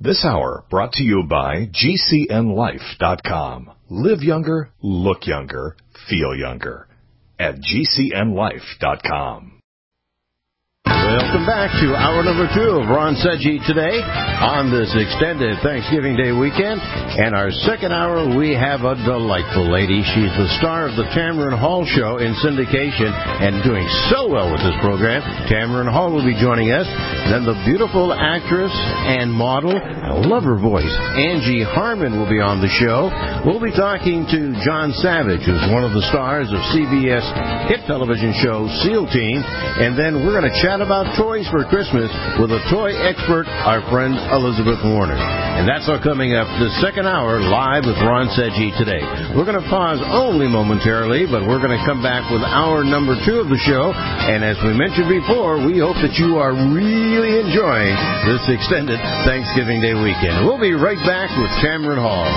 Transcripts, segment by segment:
This hour brought to you by GCNLife.com. Live younger, look younger, feel younger at GCNLife.com. Welcome back to hour number 2 of Ron Sedgy Today on this extended Thanksgiving Day weekend. And our second hour, we have a delightful lady. She's the star of the Tamron Hall Show in syndication and doing so well with this program. Tamron Hall will be joining us. Then the beautiful actress and model, I love her voice, Angie Harmon will be on the show. We'll be talking to John Savage, who's one of the stars of CBS hit television show SEAL Team. And then we're going to chat about toys for Christmas with a toy expert, our friend Elizabeth Warner. And that's all coming up this second hour live with Ron Sedgy Today. We're going to pause only momentarily, but we're going to come back with hour number 2 of the show. And as we mentioned before, we hope that you are really enjoying this extended Thanksgiving Day weekend. We'll be right back with Tamron Hall.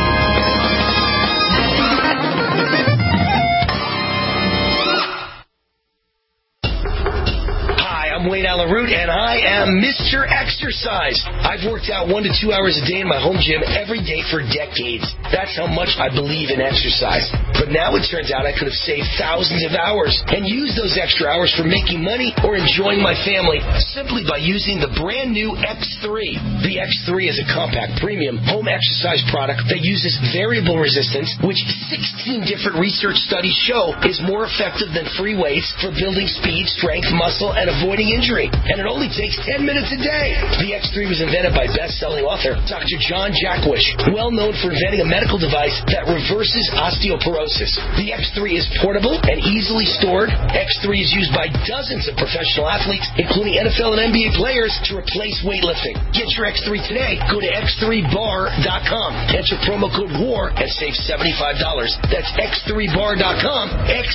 Wayne Allen Root, and I am Mr. Exercise. I've worked out 1 to 2 hours a day in my home gym every day for decades. That's how much I believe in exercise. But now it turns out I could have saved thousands of hours and used those extra hours for making money or enjoying my family simply by using the brand new X3. The X3 is a compact premium home exercise product that uses variable resistance, which 16 different research studies show is more effective than free weights for building speed, strength, muscle, and avoiding injury, and it only takes 10 minutes a day. The X3 was invented by best-selling author Dr. John Jackwish, well known for inventing a medical device that reverses osteoporosis. The X3 is portable and easily stored. X3 is used by dozens of professional athletes, including NFL and NBA players, to replace weightlifting. Get your X3 today. Go to x3bar.com. Enter promo code WAR and save $75. That's x3bar.com,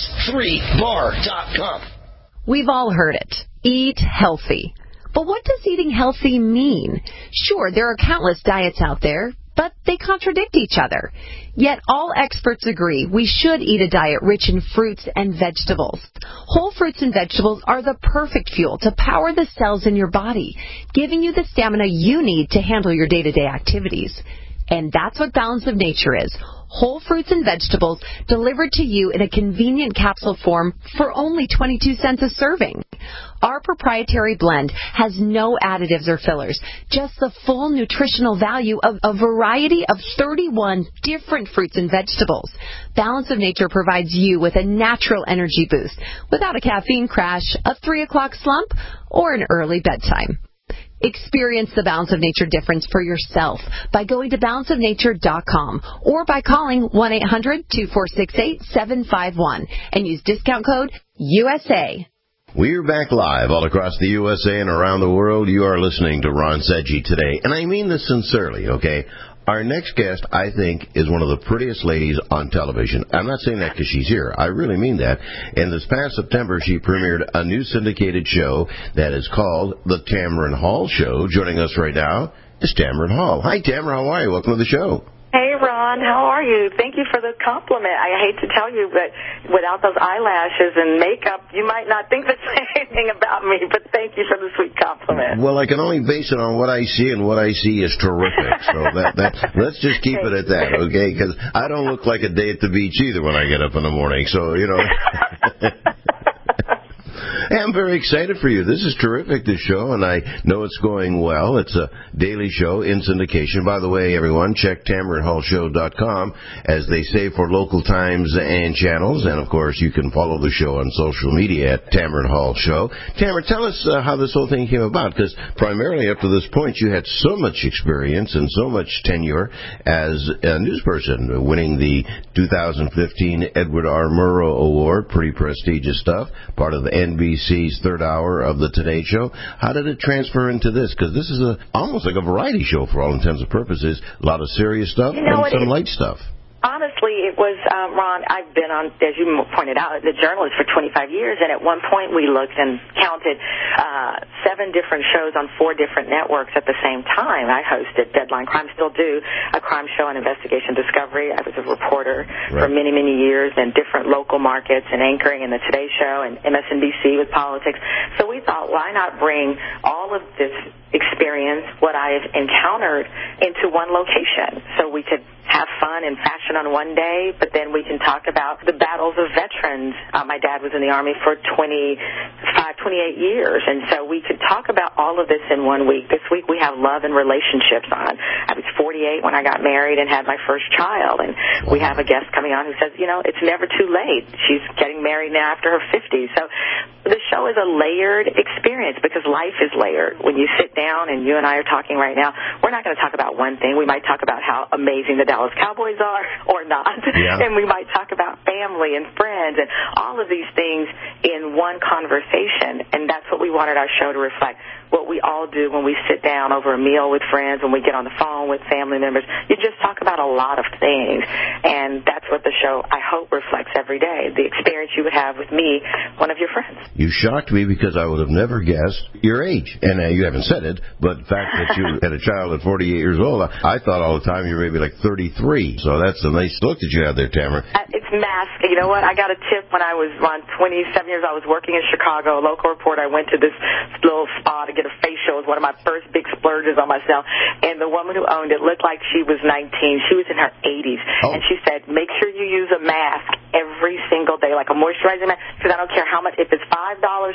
x3bar.com. We've all heard it. Eat healthy. But what does eating healthy mean? Sure, there are countless diets out there, but they contradict each other. Yet all experts agree we should eat a diet rich in fruits and vegetables. Whole fruits and vegetables are the perfect fuel to power the cells in your body, giving you the stamina you need to handle your day-to-day activities. And that's what Balance of Nature is. Whole fruits and vegetables delivered to you in a convenient capsule form for only 22 cents a serving. Our proprietary blend has no additives or fillers, just the full nutritional value of a variety of 31 different fruits and vegetables. Balance of Nature provides you with a natural energy boost without a caffeine crash, a 3 o'clock slump, or an early bedtime. Experience the Balance of Nature difference for yourself by going to balanceofnature.com or by calling 1-800-2468-751 and use discount code USA. We're back live all across the USA and around the world. You are listening to Ron Sedgy Today, and I mean this sincerely, okay? Our next guest, I think, is one of the prettiest ladies on television. I'm not saying that because she's here. I really mean that. And this past September, she premiered a new syndicated show that is called The Tamron Hall Show. Joining us right now is Tamron Hall. Hi, Tamron. How are you? Welcome to the show. Hey, Ron. How are you? Thank you for the compliment. I hate to tell you, but without those eyelashes and makeup, you might not think the same thing about me, but thank you for the sweet compliment. Well, I can only base it on what I see, and what I see is terrific. So let's just keep it at that, okay? Because I don't look like a day at the beach either when I get up in the morning, so, you know. Hey, I'm very excited for you. This is terrific, this show, and I know it's going well. It's a daily show in syndication. By the way, everyone, check TamronHallShow.com, as they say, for local times and channels. And, of course, you can follow the show on social media at Tamron Hall Show. Tamron, tell us how this whole thing came about, because primarily up to this point you had so much experience and so much tenure as a newsperson, winning the 2015 Edward R. Murrow Award, pretty prestigious stuff, part of the NBC's third hour of the Today Show. How did it transfer into this? Because this is almost like a variety show for all intents and purposes. A lot of serious stuff and some light stuff. Honestly, it was, Ron, I've been on, as you pointed out, the journalist for 25 years, and at one point we looked and counted 7 different shows on 4 different networks at the same time. I hosted Deadline Crime, still do a crime show and investigation discovery. I was a reporter for many, many years in different local markets and anchoring in the Today Show and MSNBC with politics. So we thought, why not bring all of this experience, what I've encountered, into one location so we could have fun and fashion on one day, but then we can talk about the battles of veterans. My dad was in the Army for 28 years, and so we could talk about all of this in 1 week. This week we have love and relationships on. I was 48 when I got married and had my first child, and we have a guest coming on who says, it's never too late. She's getting married now after her 50s. So the show is a layered experience because life is layered. When you sit down, and you and I are talking right now, we're not going to talk about one thing. We might talk about how amazing the Dallas Cowboys are or not. Yeah. And we might talk about family and friends and all of these things in one conversation. And that's what we wanted our show to reflect. What we all do when we sit down over a meal with friends, when we get on the phone with family members, you just talk about a lot of things. And that's what the show, I hope, reflects every day, the experience you would have with me, one of your friends. You shocked me because I would have never guessed your age. And you haven't said it, but the fact that you had a child at 48 years old, I thought all the time you were maybe like 33. So that's a nice look that you have there, Tamara. It's mask. You know what? I got a tip when I was around 27 years. I was working in Chicago, a local reporter. I went to this little spa to get a facial. It was one of my first big splurges on myself. And the woman who owned it looked like she was 19. She was in her 80s. Oh. And she said, make sure you use a mask every single day, like a moisturizing mask, because I don't care how much, if it's $5, $55,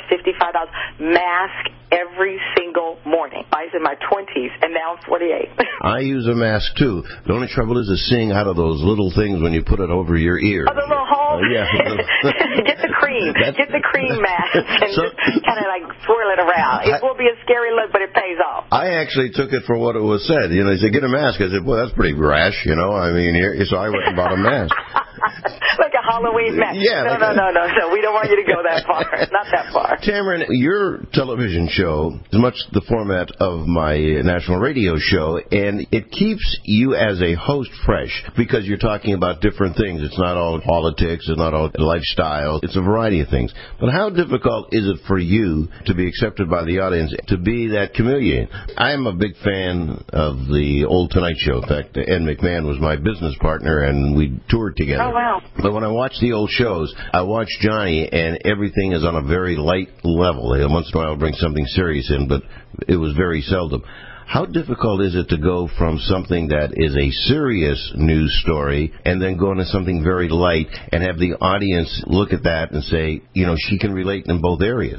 mask every single morning. I was in my 20s, and now I'm 48. I use a mask, too. The only trouble is seeing out of those little things when you put it over your ear. Oh, the little holes? Yeah. Get the cream. Get the cream mask and just kind of like swirl it around. It will be a scary look, but it pays off. I actually took it for what it was said. They said, get a mask. I said, well, that's pretty rash, I mean, so I went and bought a mask. Like a Halloween mask. Yeah. No. We don't want you to go that far. Not that far. Tamara, your television show is much the format of my national radio show, and it keeps you as a host fresh because you're talking about different things. It's not all politics. It's not all lifestyle. It's a variety of things. But how difficult is it for you to be accepted by the audience, to be that chameleon? I'm a big fan of the old Tonight Show. In fact, Ed McMahon was my business partner, and we toured together. Oh, wow. But when I watch the old shows, I watch Johnny, and everything is on a very light level. Once in a while I'll bring something serious in, but it was very seldom. How difficult is it to go from something that is a serious news story and then go into something very light and have the audience look at that and say, she can relate in both areas?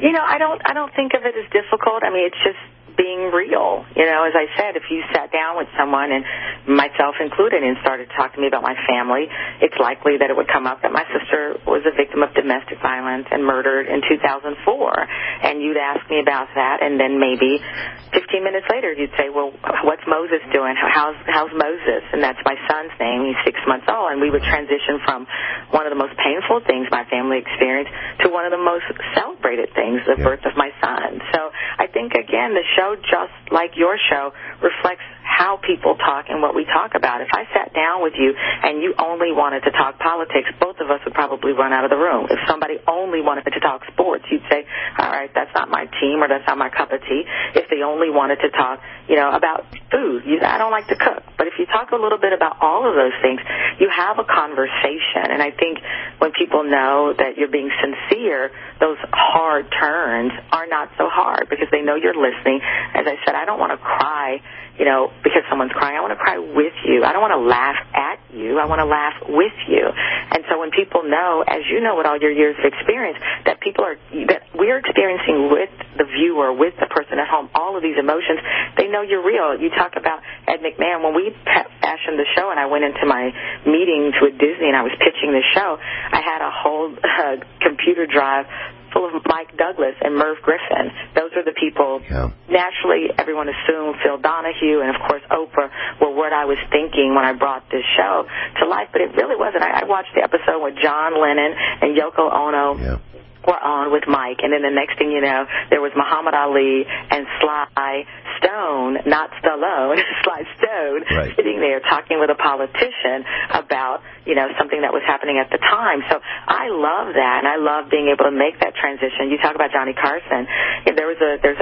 I don't think of it as difficult. I mean, it's just being real. As I said, if you sat down with someone, and myself included, and started to talk to me about my family, it's likely that it would come up that my sister was a victim of domestic violence and murdered in 2004. And you'd ask me about that, and then maybe 15 minutes later you'd say, well, what's Moses doing? How's Moses? And that's my son's name. He's 6 months old. And we would transition from one of the most painful things my family experienced to one of the most celebrated things, the birth of my son. So I think, again, the show, just like your show, reflects how people talk and what we talk about. If I sat down with you and you only wanted to talk politics, both of us would probably run out of the room. If somebody only wanted to talk sports, you'd say, all right, that's not my team or that's not my cup of tea. If they only wanted to talk, about food, I don't like to cook. But if you talk a little bit about all of those things, you have a conversation. And I think when people know that you're being sincere, those hard turns are not so hard because they know you're listening. As I said, I don't want to cry, because someone's crying. I want to cry with you. I don't want to laugh at you. I want to laugh with you. And so when people know, as you know with all your years of experience, that we're experiencing with the viewer, with the person at home, all of these emotions, they know you're real. You talk about Ed McMahon. When we fashioned the show and I went into my meetings with Disney and I was pitching the show, I had a whole computer drive full of Mike Douglas and Merv Griffin. Those are the people. Yeah. Naturally, everyone assumed Phil Donahue and, of course, Oprah were what I was thinking when I brought this show to life, but it really wasn't. I watched the episode with John Lennon and Yoko Ono. Yeah. were on with Mike, and then the next thing you know, there was Muhammad Ali and Sly Stone, not Stallone, Sly Stone, sitting there talking with a politician about, something that was happening at the time. So I love that, and I love being able to make that transition. You talk about Johnny Carson. There's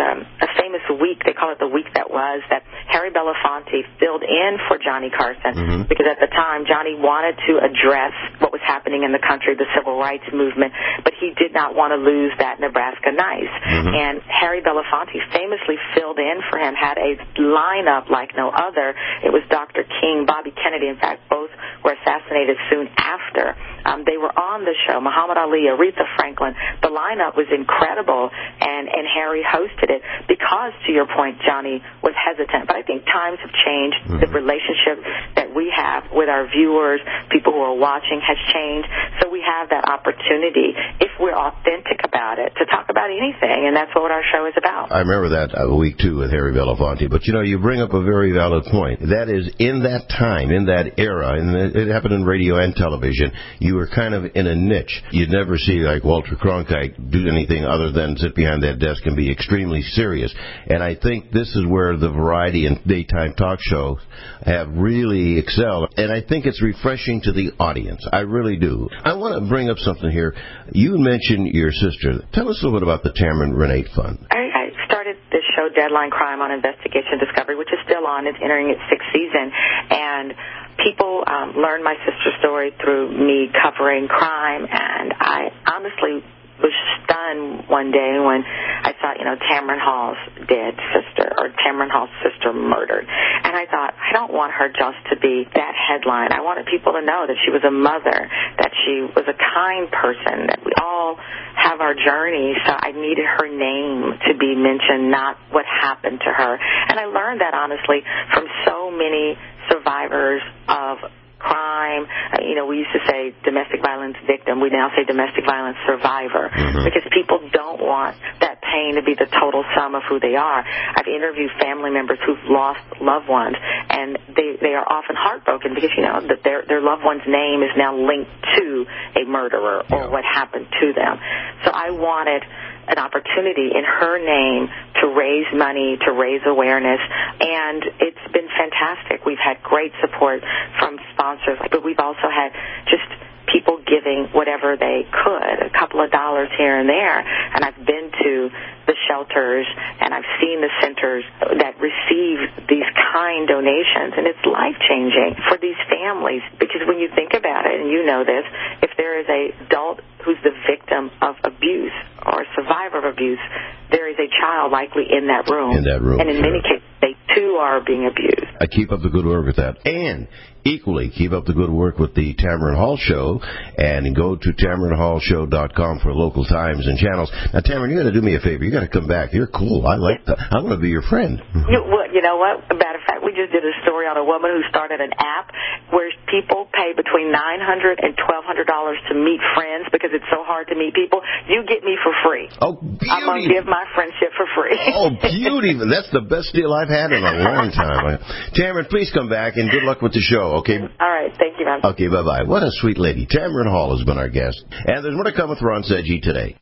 a famous week, they call it the week that was, that Harry Belafonte filled in for Johnny Carson, because at the time Johnny wanted to address what was happening in the country, the civil rights movement, but he did not want to lose that Nebraska nice. And Harry Belafonte famously filled in for him, had a lineup like no other. It was Dr. King, Bobby Kennedy. In fact, both were assassinated soon after. They were on the show, Muhammad Ali, Aretha Franklin. The lineup was incredible, and Harry hosted it because, to your point, Johnny was hesitant. But I think times have changed. The relationship that we have with our viewers, people who are watching, has changed. So we have that opportunity, if we're authentic about it, to talk about anything, and that's what our show is about. I remember that week, too, with Harry Belafonte. But, you bring up a very valid point. That is, in that time, in that era, and it happened in radio and television, you were kind of in a niche. You'd never see, like, Walter Cronkite do anything other than sit behind that desk and be extremely serious. And I think this is where the variety and daytime talk shows have really excelled. And I think it's refreshing to the audience. I really do. I want to bring up something here. You mentioned your sister. Tell us a little bit about the Tamron Renate Fund. I started this show, Deadline Crime on Investigation Discovery, which is still on. It's entering its 6th season. And people learned my sister's story through me covering crime, and I honestly was stunned one day when I saw, Tamron Hall's dead sister, or Tamron Hall's sister murdered. And I thought, I don't want her just to be that headline. I wanted people to know that she was a mother, that she was a kind person, that we all have our journey. So I needed her name to be mentioned, not what happened to her. And I learned that, honestly, from so many survivors of crime. We used to say domestic violence victim. We now say domestic violence survivor, because people don't want that pain to be the total sum of who they are. I've interviewed family members who've lost loved ones, and they are often heartbroken because, that their loved one's name is now linked to a murderer or what happened to them. So I wanted an opportunity in her name to raise money, to raise awareness, and it's been fantastic. We've had great support from sponsors, but we've also had just people giving whatever they could, a couple of dollars here and there. And I've been to the shelters, and I've seen the centers that receive these kind donations, and it's life-changing for these families, because when you think about it, and you know this, if there is an adult who's the victim of abuse or a survivor of abuse, there is a child likely in that room. And in many cases, they too are being abused. I keep up the good work with that. And equally, keep up the good work with the Tamron Hall Show, and go to TamronHallShow.com for local times and channels. Now, Tamron, you got to do me a favor. You got to come back. You're cool. I like that. I want to be your friend. You know what? Matter of fact, we just did a story on a woman who started an app where people pay between $900 and $1,200 to meet friends because it's so hard to meet people. You get me for free. Oh, beauty. I'm going to give my friendship for free. Oh, beauty. That's the best deal I've had in a long time. Tamron, please come back, and good luck with the show, okay? All right. Thank you, man. Okay, bye-bye. What a sweet lady. Tamron Hall has been our guest. And there's more to come with Ron Sedgwick today.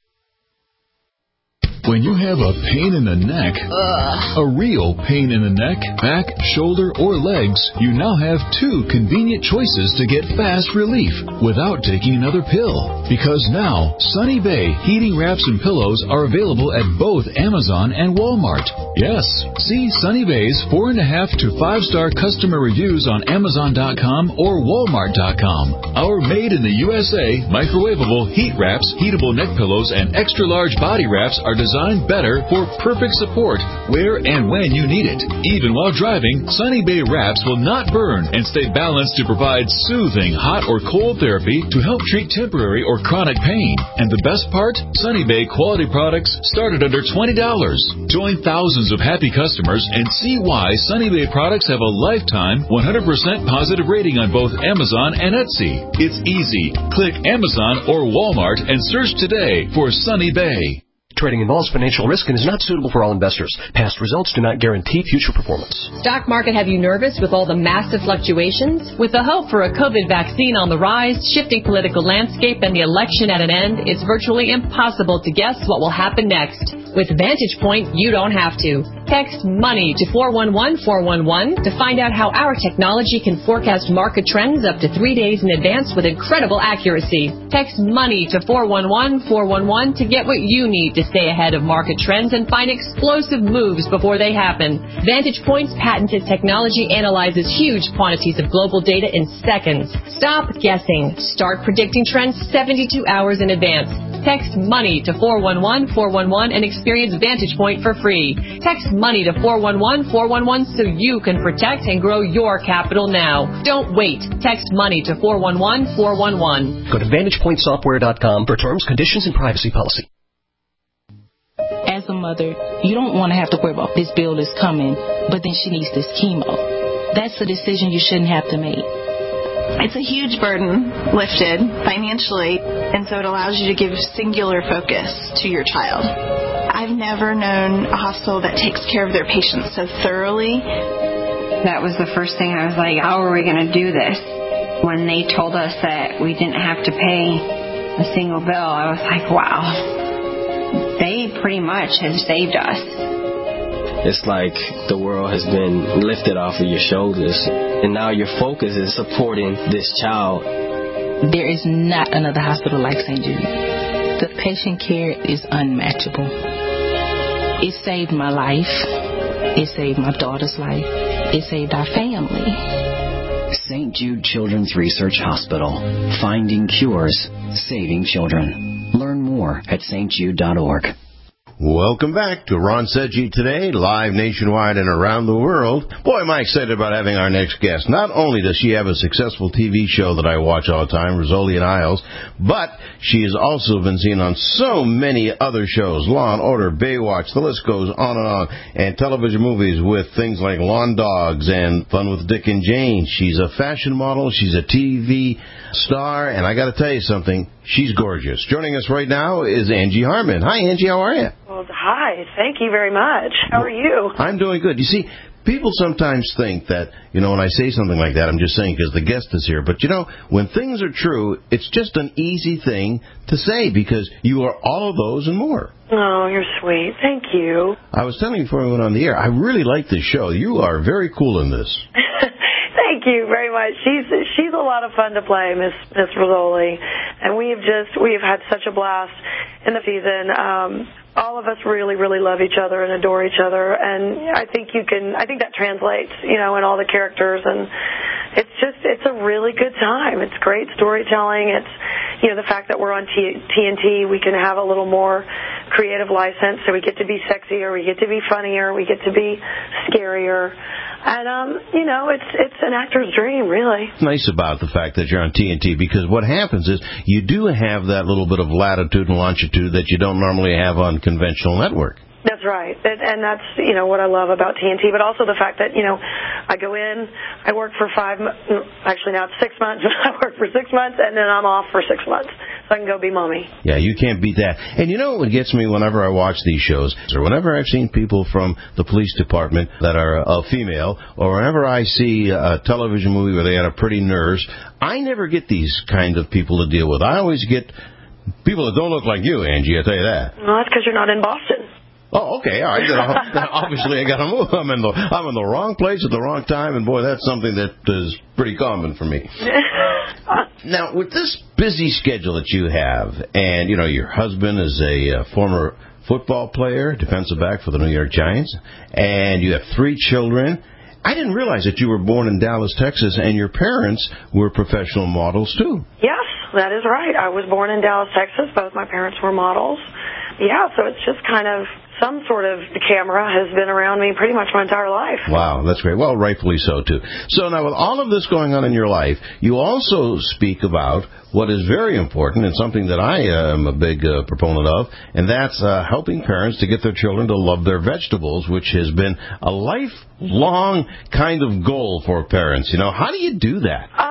When you have a pain in the neck, a real pain in the neck, back, shoulder, or legs, you now have 2 convenient choices to get fast relief without taking another pill. Because now, Sunny Bay heating wraps and pillows are available at both Amazon and Walmart. Yes, see Sunny Bay's 4.5 to 5-star customer reviews on Amazon.com or Walmart.com. Our made in the USA microwavable heat wraps, heatable neck pillows, and extra large body wraps are designed better for perfect support where and when you need it. Even while driving, Sunny Bay wraps will not burn and stay balanced to provide soothing hot or cold therapy to help treat temporary or chronic pain. And the best part? Sunny Bay quality products start at under $20. Join thousands of happy customers and see why Sunny Bay products have a lifetime 100% positive rating on both Amazon and Etsy. It's easy. Click Amazon or Walmart and search today for Sunny Bay. Trading involves financial risk and is not suitable for all investors. Past results do not guarantee future performance. Stock market have you nervous with all the massive fluctuations? With the hope for a COVID vaccine on the rise, shifting political landscape, and the election at an end, it's virtually impossible to guess what will happen next. With Vantage Point, you don't have to. Text MONEY to 411-411 to find out how our technology can forecast market trends up to 3 days in advance with incredible accuracy. Text MONEY to 411-411 to get what you need to stay ahead of market trends and find explosive moves before they happen. Vantage Point's patented technology analyzes huge quantities of global data in seconds. Stop guessing. Start predicting trends 72 hours in advance. Text MONEY to 411-411 and experience Vantage Point for free. Text MONEY to 411-411 so you can protect and grow your capital now. Don't wait. Text MONEY to 411-411. Go to VantagePointSoftware.com for terms, conditions, and privacy policy. As a mother, you don't want to have to worry about this bill is coming, but then she needs this chemo. That's a decision you shouldn't have to make. It's a huge burden lifted financially, and so it allows you to give singular focus to your child. I've never known a hospital that takes care of their patients so thoroughly. That was the first thing I was like, how are we going to do this? When they told us that we didn't have to pay a single bill, I was like, wow. They pretty much have saved us. It's like the world has been lifted off of your shoulders, and now your focus is supporting this child. There is not another hospital like St. Jude. The patient care is unmatchable. It saved my life. It saved my daughter's life. It saved our family. St. Jude Children's Research Hospital. Finding cures, saving children. Learn more at stjude.org. Welcome back to Ron Sedgy Today, live nationwide and around the world. Boy, am I excited about having our next guest. Not only does she have a successful TV show that I watch all the time, Rizzoli and Isles, but she has also been seen on so many other shows, Law & Order, Baywatch, the list goes on, and television movies with things like Lawn Dogs and Fun with Dick and Jane. She's a fashion model, she's a TV star, and I got to tell you something, she's gorgeous. Joining us right now is Angie Harmon. Hi, Angie, how are you? Well, hi. Thank you very much. How are you? I'm doing good. You see, people sometimes think that, when I say something like that, I'm just saying because the guest is here. But, when things are true, it's just an easy thing to say because you are all of those and more. Oh, you're sweet. Thank you. I was telling you before we went on the air, I really like this show. You are very cool in this. Thank you very much. She's a lot of fun to play, Miss Rizzoli, and we have had such a blast in the season. All of us really, really love each other and adore each other, and I think that translates, in all the characters, and it's a really good time. It's great storytelling. It's, the fact that we're on TNT, we can have a little more creative license, so we get to be sexier, we get to be funnier, we get to be scarier. And, it's an actor's dream, really. It's nice about the fact that you're on TNT because what happens is you do have that little bit of latitude and longitude that you don't normally have on conventional network. That's right. And that's, what I love about TNT, but also the fact that, I go in, I work for actually now it's 6 months, I work for 6 months, and then I'm off for 6 months. So I can go be mommy. Yeah, you can't beat that. And what gets me whenever I watch these shows, or whenever I've seen people from the police department that are female, or whenever I see a television movie where they got a pretty nurse, I never get these kind of people to deal with. I always get people that don't look like you, Angie, I'll tell you that. Well, that's because you're not in Boston. Oh, okay, all right. Obviously, I got to move. I'm in the wrong place at the wrong time, and boy, that's something that is pretty common for me. Now, with this busy schedule that you have, and your husband is a former football player, defensive back for the New York Giants, and you have 3 children. I didn't realize that you were born in Dallas, Texas, and your parents were professional models too. Yes, that is right. I was born in Dallas, Texas. Both my parents were models. Yeah, so it's just kind of some sort of camera has been around me pretty much my entire life. Wow, that's great. Well, rightfully so, too. So now with all of this going on in your life, you also speak about what is very important and something that I am a big proponent of, and that's helping parents to get their children to love their vegetables, which has been a lifelong kind of goal for parents. How do you do that?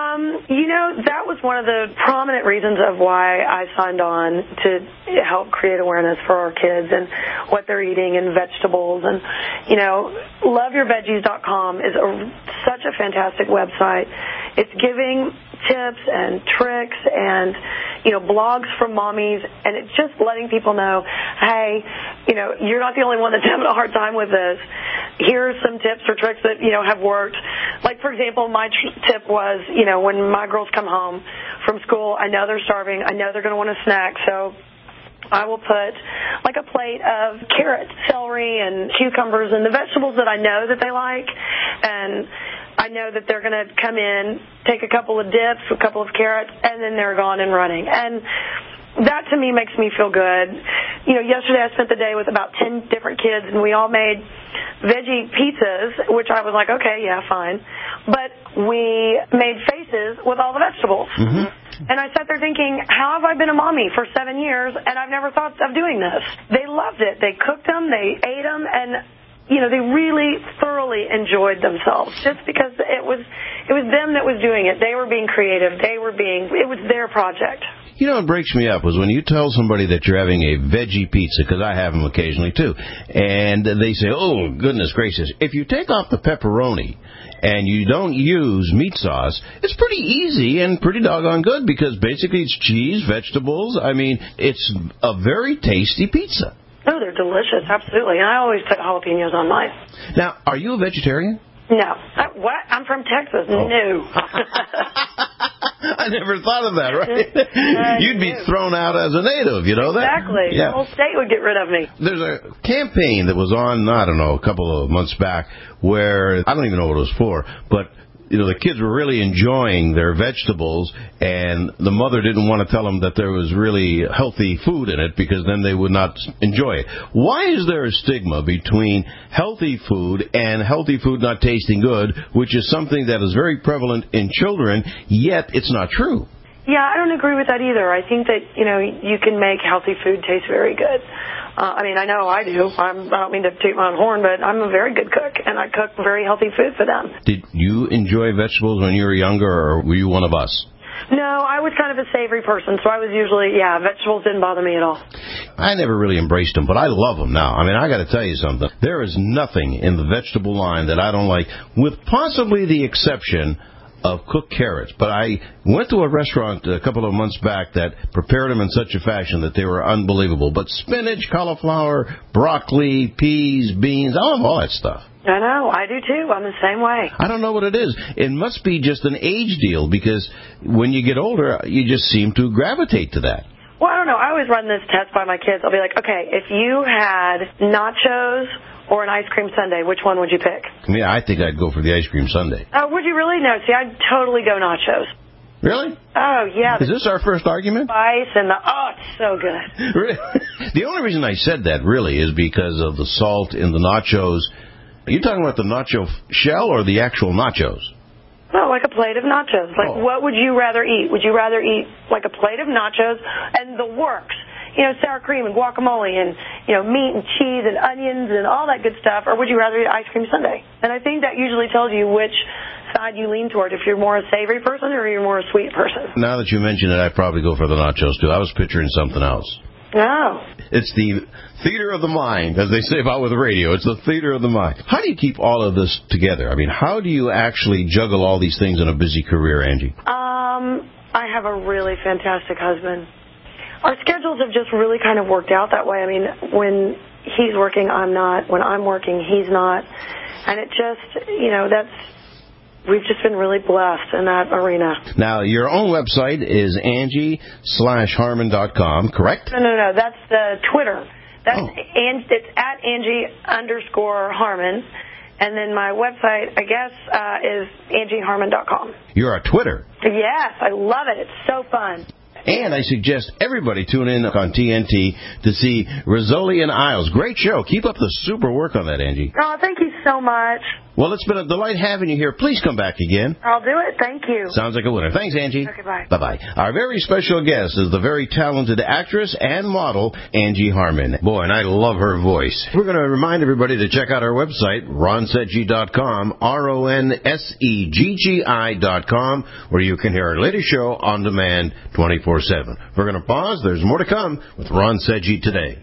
You know, that was one of the prominent reasons of why I signed on to help create awareness for our kids and what they're eating and vegetables. And, you know, LoveYourVeggies.com is such a fantastic website. It's giving tips and tricks and, you know, blogs from mommies, and it's just letting people know, hey, you know, you're not the only one that's having a hard time with this. Here are some tips or tricks that, you know, have worked. Like, for example, my tip was, you know, when my girls come home from school, I know they're starving, I know they're going to want a snack, so I will put like a plate of carrots, celery, and cucumbers and the vegetables that I know that they like, and I know that they're going to come in, take a couple of dips, a couple of carrots, and then they're gone and running. And that, to me, makes me feel good. You know, yesterday I spent the day with about 10 different kids, and we all made veggie pizzas, which I was like, okay, yeah, fine. But we made faces with all the vegetables. Mm-hmm. And I sat there thinking, how have I been a mommy for 7 years, and I've never thought of doing this? They loved it. They cooked them, they ate them, and you know, they really thoroughly enjoyed themselves just because it was them that was doing it. They were being creative. It was their project. You know what breaks me up was when you tell somebody that you're having a veggie pizza, because I have them occasionally too, and they say, oh, goodness gracious, if you take off the pepperoni and you don't use meat sauce, it's pretty easy and pretty doggone good because basically it's cheese, vegetables. I mean, it's a very tasty pizza. Oh, they're delicious, absolutely. And I always put jalapenos on mine. Now, are you a vegetarian? No. What? I'm from Texas. Oh. No. I never thought of that, right? You'd be thrown out as a native, you know that? Exactly. Yeah. The whole state would get rid of me. There's a campaign that was on, I don't know, a couple of months back where, I don't even know what it was for, but you know, the kids were really enjoying their vegetables, and the mother didn't want to tell them that there was really healthy food in it because then they would not enjoy it. Why is there a stigma between healthy food and healthy food not tasting good, which is something that is very prevalent in children, yet it's not true? Yeah, I don't agree with that either. I think that, you know, you can make healthy food taste very good. I mean, I know I do. I don't mean to toot my own horn, but I'm a very good cook, and I cook very healthy food for them. Did you enjoy vegetables when you were younger, or were you one of us? No, I was kind of a savory person, so I was usually, vegetables didn't bother me at all. I never really embraced them, but I love them now. I mean, I got to tell you something. There is nothing in the vegetable line that I don't like, with possibly the exception of cooked carrots. But I went to a restaurant a couple of months back that prepared them in such a fashion that they were unbelievable. But spinach, cauliflower, broccoli, peas, beans, I love all that stuff. I know, I do too. I'm the same way. I don't know what it is. It must be just an age deal because when you get older, you just seem to gravitate to that. Well, I don't know. I always run this test by my kids. I'll be like, okay, if you had nachos or an ice cream sundae, which one would you pick? Yeah, I think I'd go for the ice cream sundae. Oh, would you really? No, see, I'd totally go nachos. Really? Oh, yeah. Is this our first argument? Spice and it's so good. Really? The only reason I said that, really, is because of the salt in the nachos. Are you talking about the nacho shell or the actual nachos? Oh, like a plate of nachos. Like, what would you rather eat? Would you rather eat, like, a plate of nachos and the works? You know, sour cream and guacamole and, you know, meat and cheese and onions and all that good stuff, or would you rather eat ice cream sundae? And I think that usually tells you which side you lean toward, if you're more a savory person or you're more a sweet person. Now that you mention it, I'd probably go for the nachos, too. I was picturing something else. Oh. It's the theater of the mind, as they say about with the radio. It's the theater of the mind. How do you keep all of this together? I mean, how do you actually juggle all these things in a busy career, Angie? I have a really fantastic husband. Our schedules have just really kind of worked out that way. I mean, when he's working, I'm not. When I'm working, he's not. And it just, you know, we've just been really blessed in that arena. Now, your own website is Angie/Harmon.com, correct? No. That's the Twitter. It's at Angie_Harmon. And then my website, I guess, is AngieHarmon.com. You're a Twitter? Yes, I love it. It's so fun. And I suggest everybody tune in on TNT to see Rizzoli and Isles. Great show. Keep up the super work on that, Angie. Oh, thank you so much. Well, it's been a delight having you here. Please come back again. I'll do it. Thank you. Sounds like a winner. Thanks, Angie. Okay, bye. Bye-bye. Our very special guest is the very talented actress and model, Angie Harmon. Boy, and I love her voice. We're going to remind everybody to check out our website, ronsedgy.com, RONSEGGI.com, where you can hear our latest show on demand 24/7. We're going to pause. There's more to come with Ron Sedgy Today.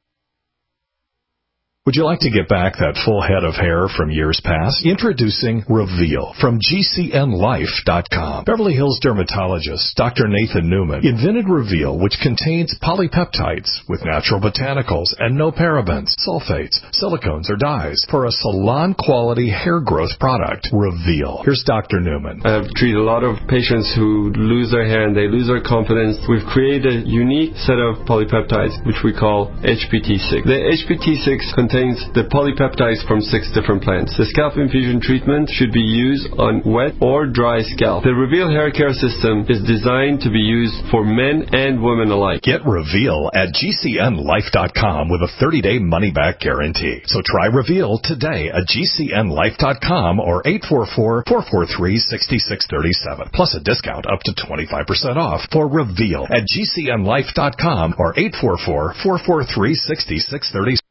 Would you like to get back that full head of hair from years past? Introducing Reveal from GCNLife.com. Beverly Hills dermatologist Dr. Nathan Newman invented Reveal, which contains polypeptides with natural botanicals and no parabens, sulfates, silicones, or dyes for a salon-quality hair growth product. Reveal. Here's Dr. Newman. I've treated a lot of patients who lose their hair and they lose their confidence. We've created a unique set of polypeptides, which we call HPT6. The HPT6 contains the polypeptides from 6 different plants. The scalp infusion treatment should be used on wet or dry scalp. The Reveal hair care system is designed to be used for men and women alike. Get Reveal at GCNLife.com with a 30-day money-back guarantee. So try Reveal today at GCNLife.com or 844-443-6637. Plus a discount up to 25% off for Reveal at GCNLife.com or 844-443-6637.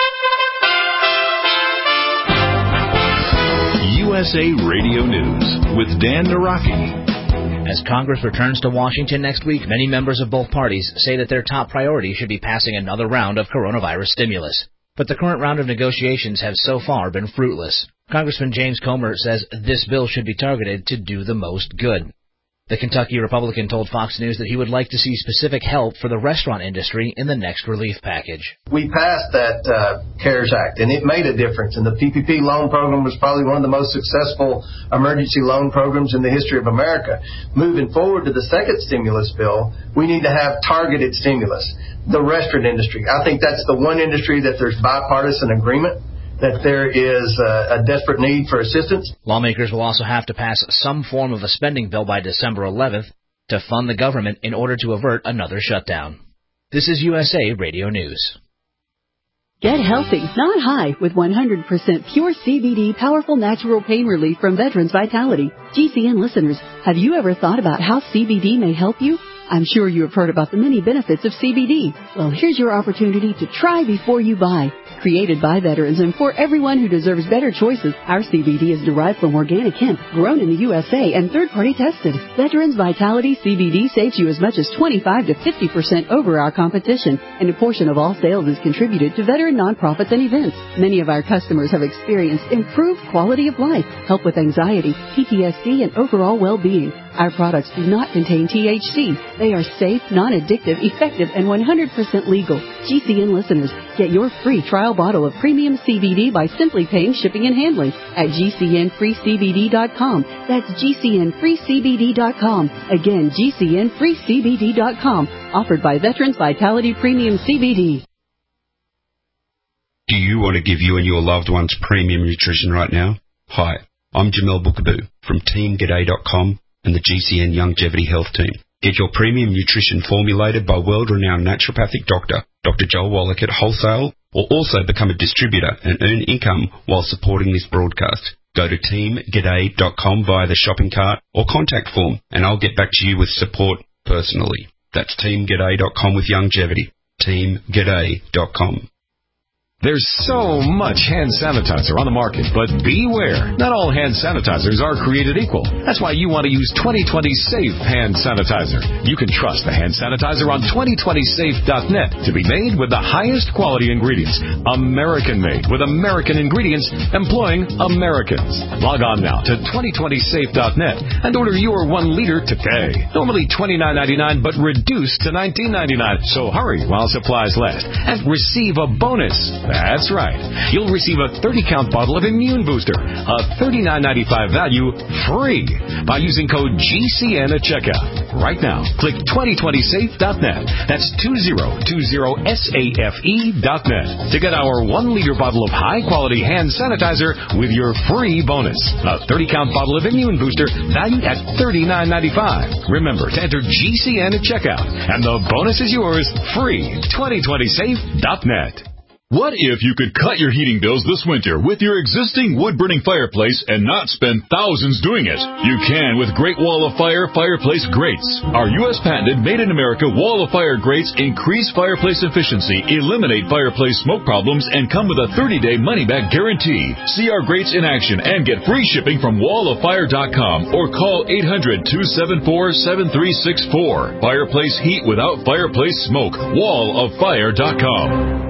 USA Radio News with Dan Naraki. As Congress returns to Washington next week, many members of both parties say that their top priority should be passing another round of coronavirus stimulus. But the current round of negotiations have so far been fruitless. Congressman James Comer says this bill should be targeted to do the most good. The Kentucky Republican told Fox News that he would like to see specific help for the restaurant industry in the next relief package. We passed that CARES Act, and it made a difference. And the PPP loan program was probably one of the most successful emergency loan programs in the history of America. Moving forward to the second stimulus bill, we need to have targeted stimulus. The restaurant industry, I think that's the one industry that there's bipartisan agreement that there is a desperate need for assistance. Lawmakers will also have to pass some form of a spending bill by December 11th to fund the government in order to avert another shutdown. This is USA Radio News. Get healthy, not high, with 100% pure CBD powerful natural pain relief from Veterans Vitality. GCN listeners, have you ever thought about how CBD may help you? I'm sure you have heard about the many benefits of CBD. Well, here's your opportunity to try before you buy. Created by veterans and for everyone who deserves better choices, our CBD is derived from organic hemp, grown in the USA and third-party tested. Veterans Vitality CBD saves you as much as 25 to 50% over our competition, and a portion of all sales is contributed to veteran nonprofits and events. Many of our customers have experienced improved quality of life, help with anxiety, PTSD, and overall well-being. Our products do not contain THC. They are safe, non-addictive, effective, and 100% legal. GCN listeners, get your free trial bottle of premium CBD by simply paying shipping and handling at GCNFreeCBD.com. That's GCNFreeCBD.com. Again, GCNFreeCBD.com. Offered by Veterans Vitality Premium CBD. Do you want to give you and your loved ones premium nutrition right now? Hi, I'm Jamel Bookaboo from TeamGaday.com and the GCN Longevity Health Team. Get your premium nutrition formulated by world-renowned naturopathic doctor, Dr. Joel Wallach at wholesale, or also become a distributor and earn income while supporting this broadcast. Go to teamgaday.com via the shopping cart or contact form, and I'll get back to you with support personally. That's teamgaday.com with longevity. teamgaday.com. There's so much hand sanitizer on the market, but beware. Not all hand sanitizers are created equal. That's why you want to use 2020 Safe Hand Sanitizer. You can trust the hand sanitizer on 2020safe.net to be made with the highest quality ingredients. American-made with American ingredients employing Americans. Log on now to 2020safe.net and order your 1 liter today. Normally $29.99, but reduced to $19.99. So hurry while supplies last and receive a bonus. That's right. You'll receive a 30-count bottle of Immune Booster, a $39.95 value, free by using code GCN at checkout. Right now, click 2020safe.net. That's 2020safe.net to get our 1-liter bottle of high-quality hand sanitizer with your free bonus. A 30-count bottle of Immune Booster valued at $39.95. Remember to enter GCN at checkout, and the bonus is yours free. 2020safe.net. What if you could cut your heating bills this winter with your existing wood-burning fireplace and not spend thousands doing it? You can with Great Wall of Fire fireplace grates. Our U.S. patented made-in-America Wall of Fire grates increase fireplace efficiency, eliminate fireplace smoke problems, and come with a 30-day money-back guarantee. See our grates in action and get free shipping from walloffire.com or call 800-274-7364. Fireplace heat without fireplace smoke. walloffire.com.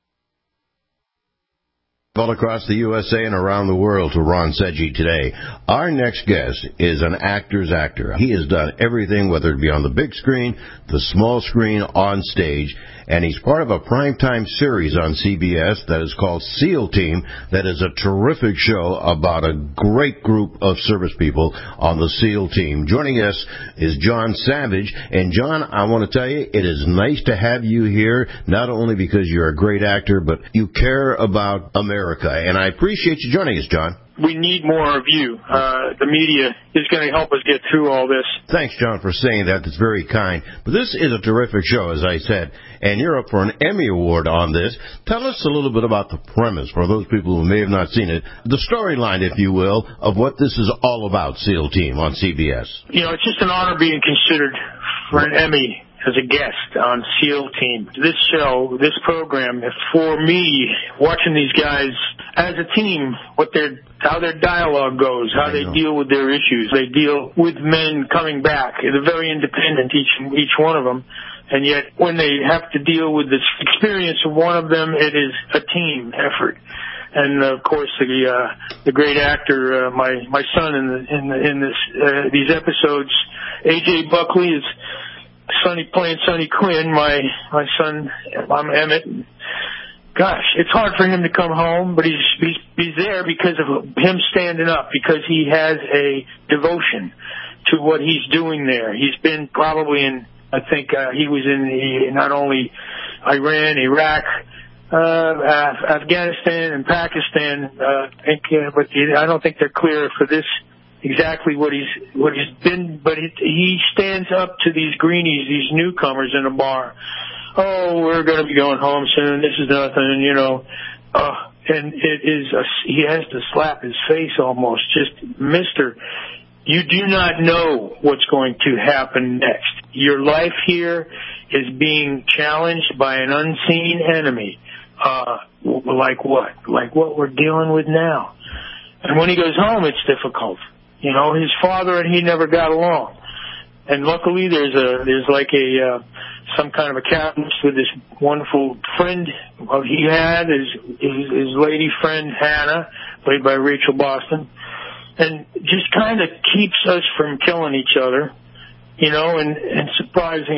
All across the USA and around the world to Ron Seggi today. Our next guest is an actor's actor. He has done everything, whether it be on the big screen, the small screen, on stage, and he's part of a primetime series on CBS that is called SEAL Team. That is a terrific show about a great group of service people on the SEAL Team. Joining us is John Savage. And John, I want to tell you, it is nice to have you here, not only because you're a great actor, but you care about America. And I appreciate you joining us, John. We need more of you. The media is going to help us get through all this. Thanks, John, for saying that. That's very kind. But this is a terrific show, as I said, and you're up for an Emmy Award on this. Tell us a little bit about the premise, for those people who may have not seen it, the storyline, if you will, of what this is all about, SEAL Team on CBS. You know, it's just an honor being considered for an Emmy as a guest on SEAL Team. This show, this program, for me, watching these guys as a team, how their dialogue goes, how they deal with their issues. They deal with men coming back. They're very independent, each one of them. And yet, when they have to deal with this experience of one of them, it is a team effort. And of course, the great actor, my son in these episodes, A.J. Buckley is playing Sonny Quinn. My son, I'm Emmett. Gosh, it's hard for him to come home, but he's there because of him standing up, because he has a devotion to what he's doing there. He's been probably in, I think he was in not only Iran, Iraq, Afghanistan, and Pakistan. But I don't think they're clear for this exactly what he's been. But he stands up to these greenies, these newcomers in a bar. Oh, we're going to be going home soon. This is nothing, you know. And he has to slap his face almost. Just, mister, you do not know what's going to happen next. Your life here is being challenged by an unseen enemy. Like what? Like what we're dealing with now. And when he goes home, it's difficult. You know, his father and he never got along. And luckily there's some kind of a catalyst with this wonderful friend he had, his lady friend Hannah, played by Rachel Boston, and just kind of keeps us from killing each other, you know, and surprising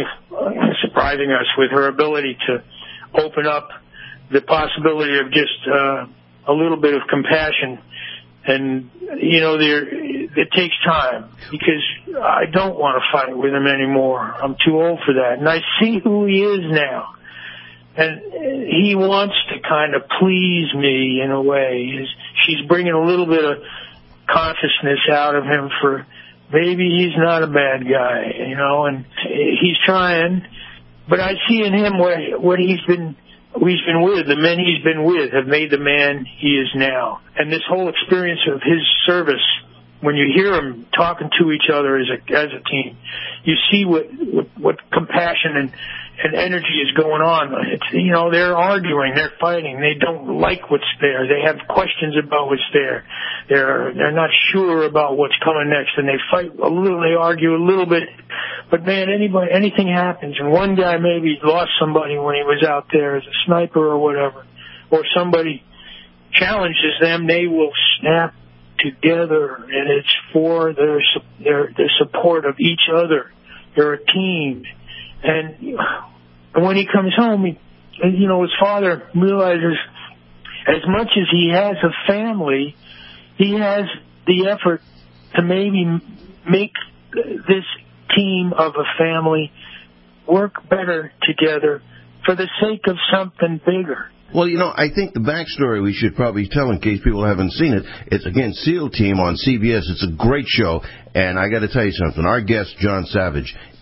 us with her ability to open up the possibility of just a little bit of compassion. And, you know, it takes time, because I don't want to fight with him anymore. I'm too old for that. And I see who he is now. And he wants to kind of please me in a way. She's bringing a little bit of consciousness out of him for maybe he's not a bad guy, you know, and he's trying. But I see in him what he's been with, the men he's been with have made the man he is now. And this whole experience of his service, when you hear them talking to each other as a team, you see what compassion and energy is going on. It's, you know, they're arguing, they're fighting, they don't like what's there, they have questions about what's there, they're not sure about what's coming next, and they fight a little, they argue a little bit. But man, anything happens, and one guy maybe lost somebody when he was out there as a sniper or whatever, or somebody challenges them, they will snap together, and it's for their support of each other. They're a team. And when he comes home, you know, his father realizes as much as he has a family, he has the effort to maybe make this team of a family work better together for the sake of something bigger. Well, you know, I think the backstory we should probably tell in case people haven't seen it. It's, again, SEAL Team on CBS. It's a great show. And I got to tell you something. Our guest, John Savage,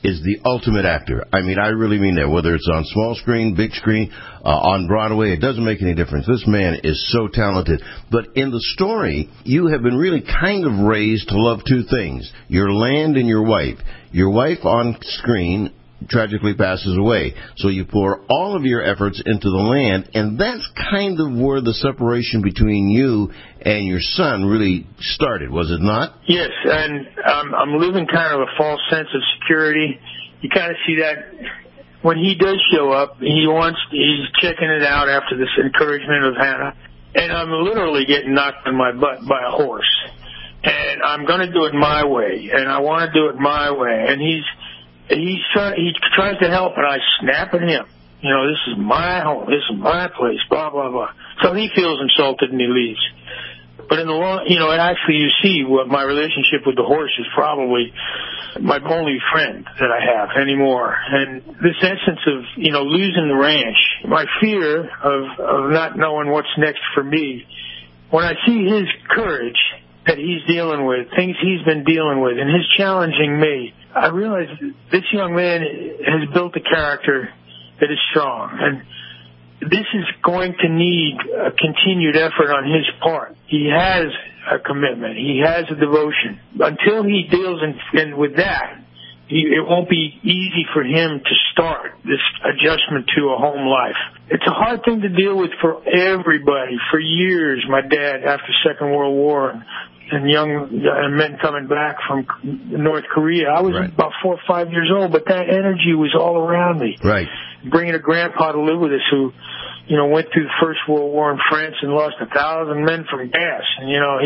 is the ultimate actor. I mean, I really mean that. Whether it's on small screen, big screen, on Broadway, it doesn't make any difference. This man is so talented. But in the story, you have been really kind of raised to love two things, your land and your wife. Your wife on screen tragically passes away. So you pour all of your efforts into the land, and that's kind of where the separation between you and your son really started, was it not? Yes, and I'm living kind of a false sense of security. You kind of see that when he does show up, he's checking it out after this encouragement of Hannah, and I'm literally getting knocked on my butt by a horse. And I'm going to do it my way, and I want to do it my way. And he tries to help, and I snap at him. You know, this is my home, this is my place, blah, blah, blah. So he feels insulted and he leaves. But in the long, you know, actually you see what my relationship with the horse is probably my only friend that I have anymore. And this essence of, you know, losing the ranch, my fear of not knowing what's next for me, when I see his courage that he's dealing with, things he's been dealing with, and his challenging me, I realize this young man has built a character that is strong. And this is going to need a continued effort on his part. He has a commitment. He has a devotion. Until he deals with that, it won't be easy for him to start this adjustment to a home life. It's a hard thing to deal with for everybody. For years, my dad, after Second World War, and young men coming back from North Korea, I was about 4 or 5 years old, but that energy was all around me. Right. Bringing a grandpa to live with us who, you know, went through the First World War in France and lost 1,000 men from gas. And, you know,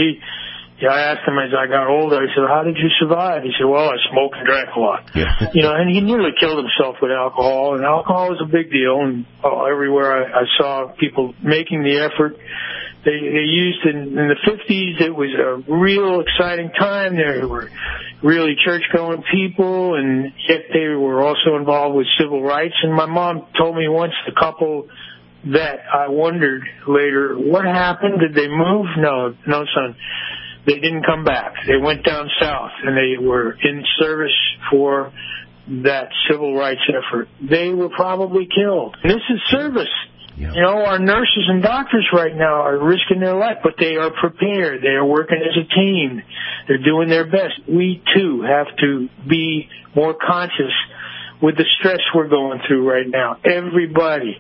I asked him as I got older, I said, how did you survive? He said, well, I smoked and drank a lot. Yeah. You know, and he nearly killed himself with alcohol, and alcohol is a big deal. And everywhere I saw people making the effort, they used in the 50s, it was a real exciting time. There were really church-going people, and yet they were also involved with civil rights. And my mom told me once, the couple that I wondered later, what happened? Did they move? No, son. They didn't come back. They went down south, and they were in service for that civil rights effort. They were probably killed. And this is service. Yeah. You know, our nurses and doctors right now are risking their life, but they are prepared. They are working as a team. They're doing their best. We, too, have to be more conscious with the stress we're going through right now. Everybody.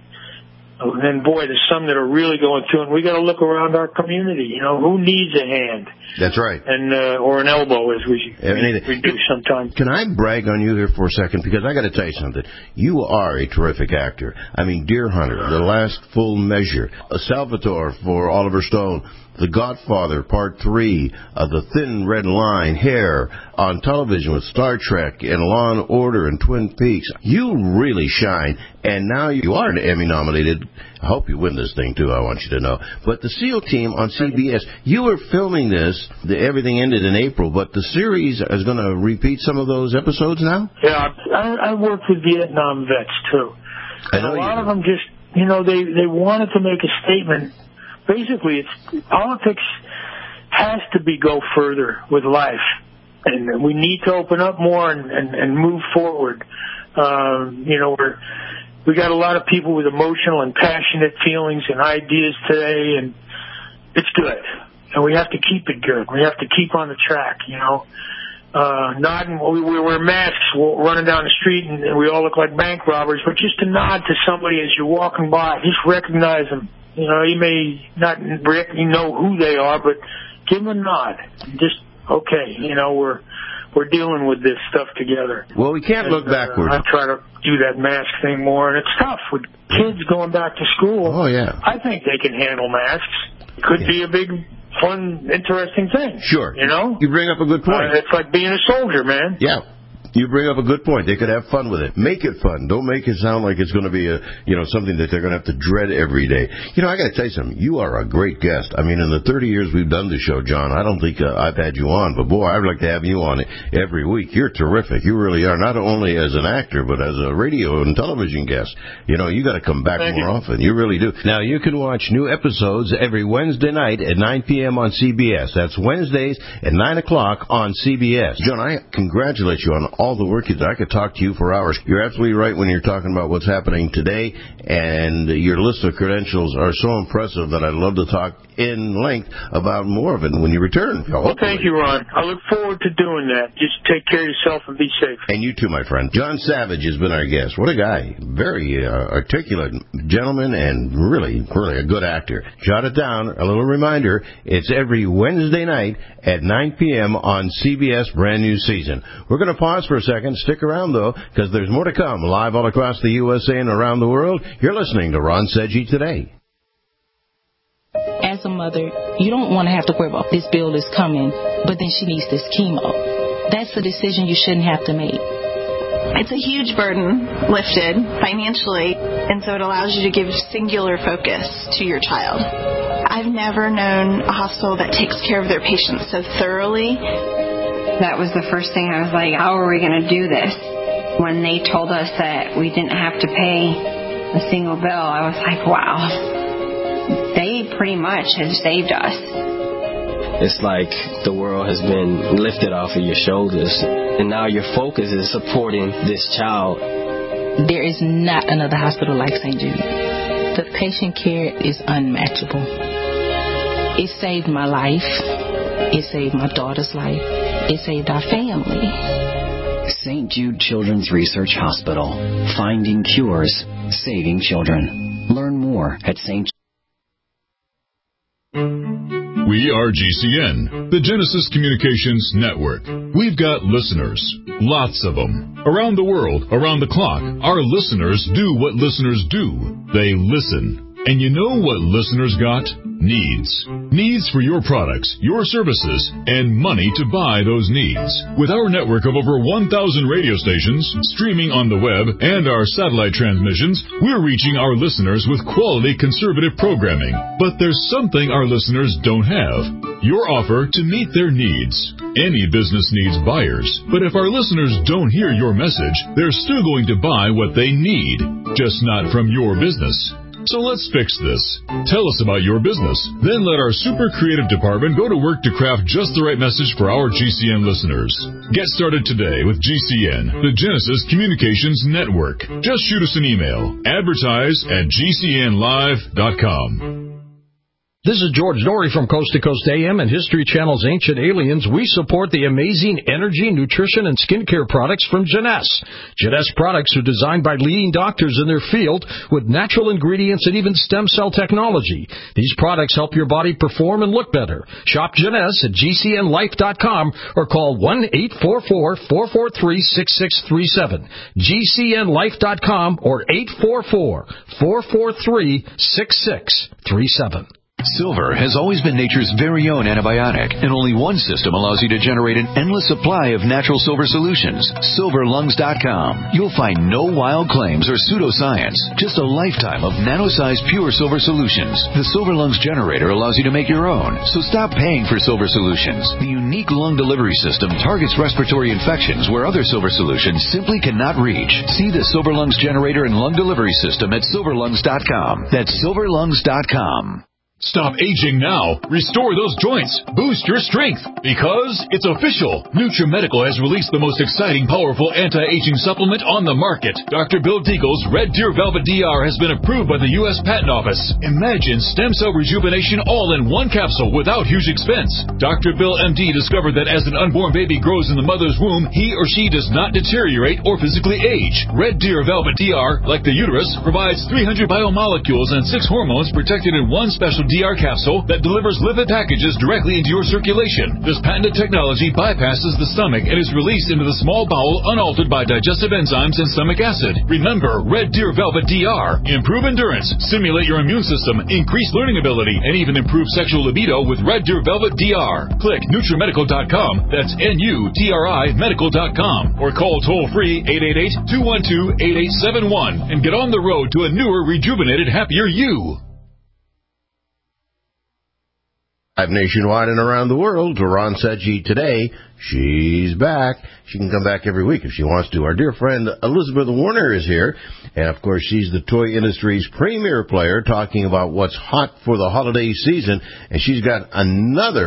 And boy, there's some that are really going through, and we got to look around our community. You know, who needs a hand? That's right. And or an elbow, as we do sometimes. Can I brag on you here for a second? Because I got to tell you something. You are a terrific actor. I mean, Deer Hunter, The Last Full Measure, Salvatore for Oliver Stone, The Godfather, Part 3, The Thin Red Line, Hair, on television with Star Trek and Law and Order and Twin Peaks. You really shine, and now you are an Emmy-nominated. I hope you win this thing, too, I want you to know. But the SEAL Team on CBS, you were filming this, everything ended in April, but the series is going to repeat some of those episodes now? Yeah, I worked with Vietnam vets, too. And a lot of them just, you know, they wanted to make a statement. Basically, politics has to go further with life, and we need to open up more and move forward. You know, we got a lot of people with emotional and passionate feelings and ideas today, and it's good. And we have to keep it good. We have to keep on the track, you know. We wear masks running down the street, and we all look like bank robbers, but just to nod to somebody as you're walking by, just recognize them. You know, you may not directly know who they are, but give them a nod. Just, okay, you know, we're dealing with this stuff together. Well, we can't look backwards. I try to do that mask thing more, and it's tough with kids going back to school. Oh, yeah. I think they can handle masks. It could be a big, fun, interesting thing. Sure. You know? You bring up a good point. It's like being a soldier, man. Yeah. You bring up a good point. They could have fun with it. Make it fun. Don't make it sound like it's going to be something that they're going to have to dread every day. You know, I got to tell you something. You are a great guest. I mean, in the 30 years we've done the show, John, I don't think I've had you on, but boy, I'd like to have you on every week. You're terrific. You really are. Not only as an actor, but as a radio and television guest. You know, you got to come back more often. You really do. Now, you can watch new episodes every Wednesday night at 9 p.m. on CBS. That's Wednesdays at 9 o'clock on CBS. John, I congratulate you on all all the work you do. I could talk to you for hours. You're absolutely right when you're talking about what's happening today, and your list of credentials are so impressive that I'd love to talk in length about more of it when you return. Well, thank you, Ron. I look forward to doing that. Just take care of yourself and be safe. And you too, my friend. John Savage has been our guest. What a guy. Very articulate gentleman and really a good actor. Jot it down. A little reminder, it's every Wednesday night at 9 p.m. on CBS Brand New Season. We're going to pause for a second. Stick around, though, because there's more to come live all across the USA and around the world. You're listening to Ron Sedgwick Today. As a mother, you don't want to have to worry about this bill is coming, but then she needs this chemo. That's a decision you shouldn't have to make. It's a huge burden lifted financially, and so it allows you to give singular focus to your child. I've never known a hospital that takes care of their patients so thoroughly. That was the first thing I was like, how are we going to do this? When they told us that we didn't have to pay a single bill, I was like, wow. They pretty much have saved us. It's like the world has been lifted off of your shoulders, and now your focus is supporting this child. There is not another hospital like St. Jude. The patient care is unmatchable. It saved my life. It saved my daughter's life. It saved our family. St. Jude Children's Research Hospital. Finding cures, saving children. Learn more at St. We are GCN, the Genesis Communications Network. We've got listeners, lots of them. Around the world, around the clock, our listeners do what listeners do. They listen. And you know what listeners got? Needs. Needs for your products, your services, and money to buy those needs. With our network of over 1,000 radio stations, streaming on the web, and our satellite transmissions, we're reaching our listeners with quality conservative programming. But there's something our listeners don't have. Your offer to meet their needs. Any business needs buyers, but if our listeners don't hear your message, they're still going to buy what they need, just not from your business. So let's fix this. Tell us about your business. Then let our super creative department go to work to craft just the right message for our GCN listeners. Get started today with GCN, the Genesis Communications Network. Just shoot us an email. Advertise@gcnlive.com. This is George Norrie from Coast to Coast AM and History Channel's Ancient Aliens. We support the amazing energy, nutrition, and skincare products from Jeunesse. Jeunesse products are designed by leading doctors in their field with natural ingredients and even stem cell technology. These products help your body perform and look better. Shop Jeunesse at GCNlife.com or call 1-844-443-6637. GCNlife.com or 844-443-6637. Silver has always been nature's very own antibiotic, and only one system allows you to generate an endless supply of natural silver solutions. SilverLungs.com. You'll find no wild claims or pseudoscience, just a lifetime of nano-sized pure silver solutions. The Silver Lungs generator allows you to make your own, so stop paying for silver solutions. The unique lung delivery system targets respiratory infections where other silver solutions simply cannot reach. See the Silver Lungs generator and lung delivery system at SilverLungs.com. That's SilverLungs.com. Stop aging now. Restore those joints. Boost your strength. Because it's official. NutriMedical has released the most exciting, powerful anti-aging supplement on the market. Dr. Bill Deagle's Red Deer Velvet DR has been approved by the U.S. Patent Office. Imagine stem cell rejuvenation all in one capsule without huge expense. Dr. Bill MD discovered that as an unborn baby grows in the mother's womb, he or she does not deteriorate or physically age. Red Deer Velvet DR, like the uterus, provides 300 biomolecules and 6 hormones protected in one special DR capsule that delivers lipid packages directly into your circulation. This patented technology bypasses the stomach and is released into the small bowel unaltered by digestive enzymes and stomach acid. Remember, Red Deer Velvet DR. Improve endurance, stimulate your immune system, increase learning ability, and even improve sexual libido with Red Deer Velvet DR. Click NutriMedical.com, that's NUTRI Medical.com, or call toll-free 888-212-8871 and get on the road to a newer, rejuvenated, happier you. Live nationwide and around the world to Ron Sedgwick Today. She's back. She can come back every week if she wants to. Our dear friend Elizabeth Warner is here. And, of course, she's the toy industry's premier player talking about what's hot for the holiday season. And she's got another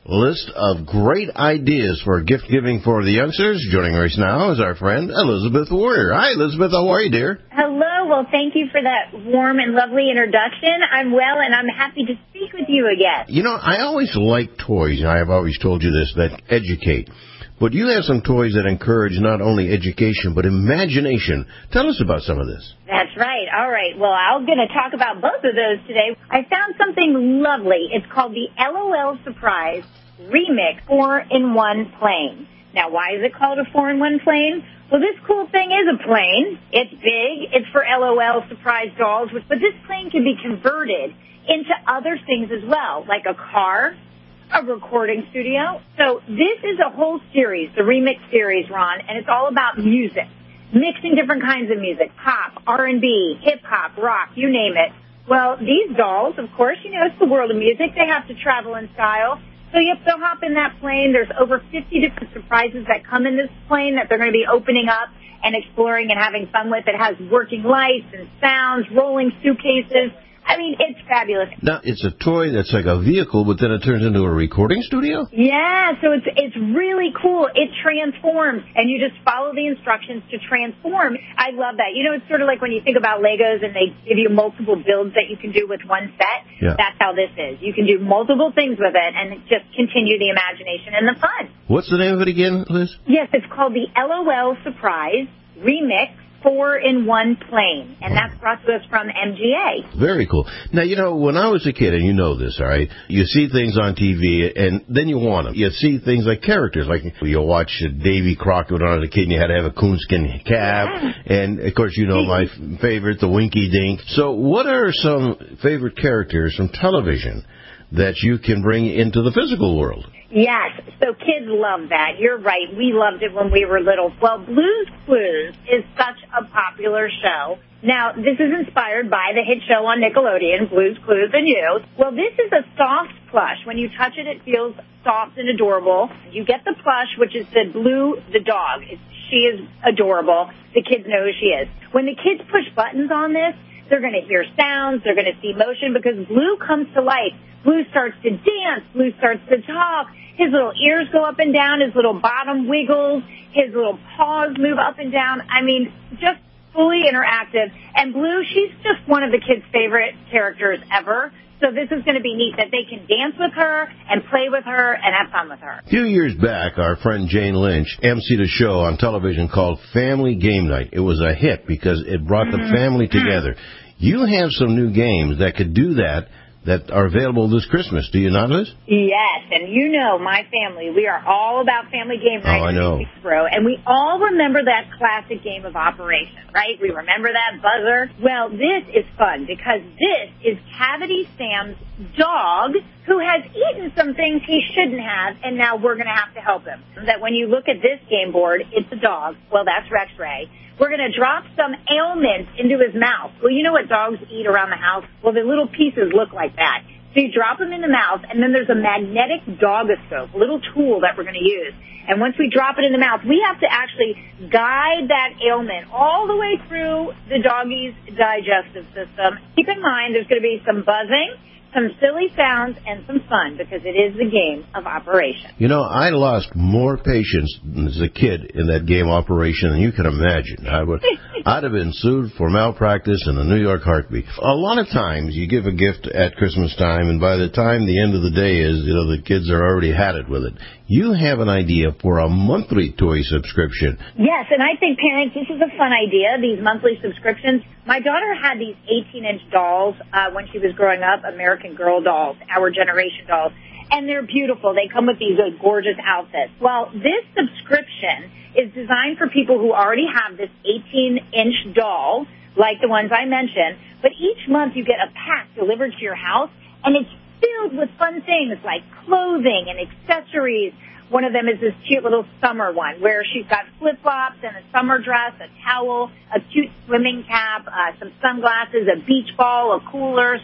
list of great ideas for gift giving for the youngsters. Joining us now is our friend Elizabeth Warrior. Hi, Elizabeth. How are you, dear? Hello. Well, thank you for that warm and lovely introduction. I'm well, and I'm happy to speak with you again. You know, I always like toys, and I've always told you this, that educate. But you have some toys that encourage not only education, but imagination. Tell us about some of this. That's right. All right. Well, I'm going to talk about both of those today. I found something lovely. It's called the LOL Surprise Remix 4-in-1 Plane. Now, why is it called a 4-in-1 plane? Well, this cool thing is a plane. It's big. It's for LOL Surprise dolls. But this plane can be converted into other things as well, like a car, a recording studio. So this is a whole series, the Remix series, Ron, and it's all about music, mixing different kinds of music, pop, R&B, hip-hop, rock, you name it. Well, these dolls, of course, you know, it's the world of music. They have to travel in style. So you have to hop in that plane. There's over 50 different surprises that come in this plane that they're going to be opening up and exploring and having fun with. It has working lights and sounds, rolling suitcases. I mean, it's fabulous. Now, it's a toy that's like a vehicle, but then it turns into a recording studio? Yeah, so it's really cool. It transforms, and you just follow the instructions to transform. I love that. You know, it's sort of like when you think about Legos and they give you multiple builds that you can do with one set. Yeah. That's how this is. You can do multiple things with it and just continue the imagination and the fun. What's the name of it again, Liz? Yes, it's called the LOL Surprise Remix 4-in-1 Plane, and that's brought to us from MGA. Very cool. Now, you know, when I was a kid, and you know this, all right, you see things on TV, and then you want them. You see things like characters, like you watch Davy Crockett when I was a kid, and you had to have a coonskin cap, and, of course, you know my favorite, the Winky Dink. So what are some favorite characters from television that you can bring into the physical world? Yes, so kids love that. You're right. We loved it when we were little. Well, Blue's Clues is such a popular show. Now, this is inspired by the hit show on Nickelodeon, Blue's Clues and You. Well, this is a soft plush. When you touch it, it feels soft and adorable. You get the plush, which is the Blue, the dog. She is adorable. The kids know who she is. When the kids push buttons on this, they're going to hear sounds. They're going to see motion because Blue comes to life. Blue starts to dance. Blue starts to talk. His little ears go up and down. His little bottom wiggles. His little paws move up and down. I mean, just fully interactive. And Blue, she's just one of the kids' favorite characters ever. So this is going to be neat that they can dance with her and play with her and have fun with her. A few years back, our friend Jane Lynch emceed a show on television called Family Game Night. It was a hit because it brought the family together. You have some new games that could do that are available this Christmas. Do you not, Liz? Yes, and you know my family. We are all about Family Game Night. Oh, I know. And we all remember that classic game of Operation, right? We remember that buzzer. Well, this is fun because this is Cavity Sam's dog who has eaten some things he shouldn't have, and now we're going to have to help him. That when you look at this game board, it's a dog. Well, that's Rex Ray. We're going to drop some ailments into his mouth. Well, you know what dogs eat around the house? Well, the little pieces look like that. So you drop them in the mouth, and then there's a magnetic dogoscope, a little tool that we're going to use. And once we drop it in the mouth, we have to actually guide that ailment all the way through the doggy's digestive system. Keep in mind there's going to be some buzzing, some silly sounds, and some fun because it is the game of Operation. You know, I lost more patience as a kid in that game Operation than you can imagine. I'd have been sued for malpractice in a New York heartbeat. A lot of times you give a gift at Christmas time, and by the time the end of the day is, you know, the kids are already had it with it. You have an idea for a monthly toy subscription. Yes, and I think, parents, this is a fun idea, these monthly subscriptions. My daughter had these 18-inch dolls when she was growing up, American Girl dolls, Our Generation dolls, and they're beautiful. They come with these gorgeous outfits. Well, this subscription is designed for people who already have this 18-inch doll, like the ones I mentioned, but each month you get a pack delivered to your house, and it's filled with fun things like clothing and accessories. One of them is this cute little summer one where she's got flip-flops and a summer dress, a towel, a cute swimming cap, some sunglasses, a beach ball, a cooler, some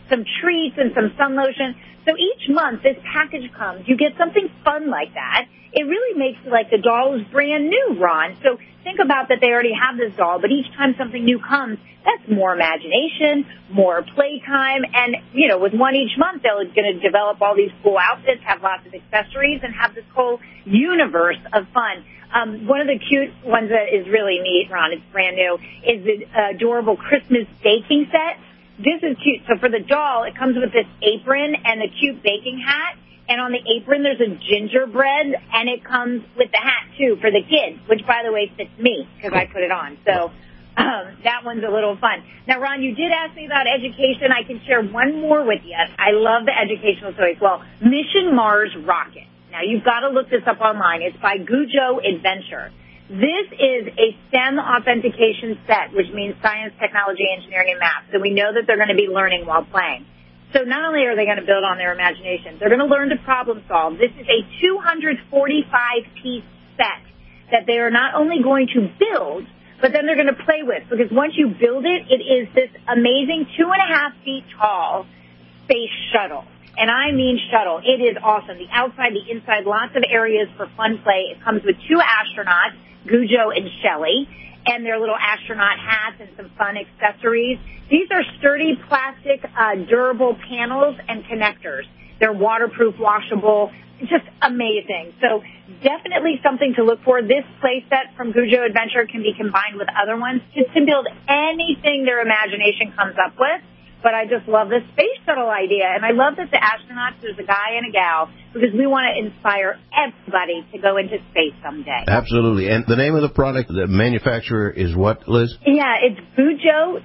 some treats and some sun lotion. So each month this package comes. You get something fun like that. It really makes like the doll is brand new, Ron. So think about that they already have this doll, but each time something new comes, that's more imagination, more playtime, and, you know, with one each month, they're going to develop all these cool outfits, have lots of accessories, and have this whole universe of fun. One of the cute ones that is really neat, Ron, it's brand new, is the adorable Christmas baking set. This is cute. So for the doll, it comes with this apron and a cute baking hat. And on the apron, there's a gingerbread, and it comes with the hat, too, for the kids, which, by the way, fits me because I put it on. So that one's a little fun. Now, Ron, you did ask me about education. I can share one more with you. I love the educational toys. Well, Mission Mars Rocket. Now, you've got to look this up online. It's by Gujo Adventure. This is a STEM authentication set, which means science, technology, engineering, and math. So we know that they're going to be learning while playing. So not only are they going to build on their imagination, they're going to learn to problem solve. This is a 245-piece set that they are not only going to build, but then they're going to play with. Because once you build it, it is this amazing 2.5 feet tall space shuttle. And I mean shuttle. It is awesome. The outside, the inside, lots of areas for fun play. It comes with 2 astronauts, Gujo and Shelley, and their little astronaut hats and some fun accessories. These are sturdy plastic, durable panels and connectors. They're waterproof, washable, just amazing. So definitely something to look for. This play set from Gujo Adventure can be combined with other ones to build anything their imagination comes up with. But I just love this space shuttle idea. And I love that the astronauts, there's a guy and a gal, because we want to inspire everybody to go into space someday. Absolutely. And the name of the product, the manufacturer is what, Liz? Yeah, it's Gujo,